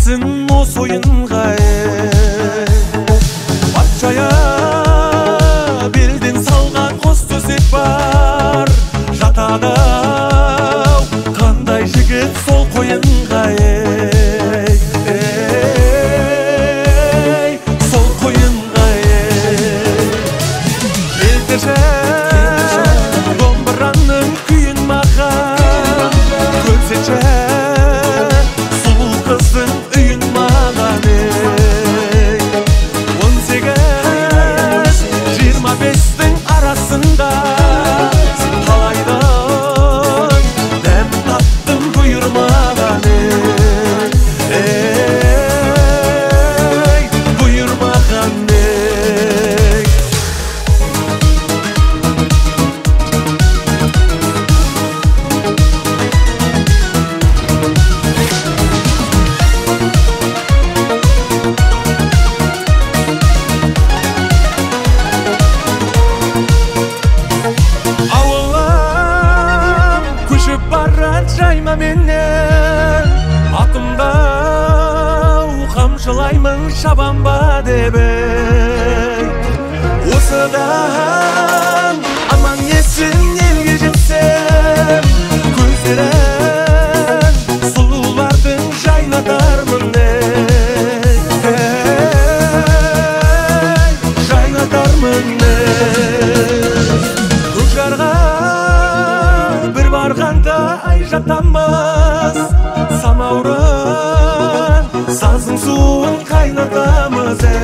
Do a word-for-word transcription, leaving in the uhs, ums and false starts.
келесің осы ойынға патшая белден салған қос төсек бар жатады қандай жігіт сол қойынға сол қойынға келдірші домбыраның күйін маған көрсетші сұлу қыздың үйін маған он сегіз жиырма бестің арасында талайдан дәм таттым бұйырмаған ей бұйырмаған жайма менен атымдау қамшылаймын шабан ба деп осыдан аман есен елге жетсем көздерін сұлулардың жайнатармын жайнатармын көкжарға бір барғанда ай жатамыз самаурын сазың суын қайнатамыз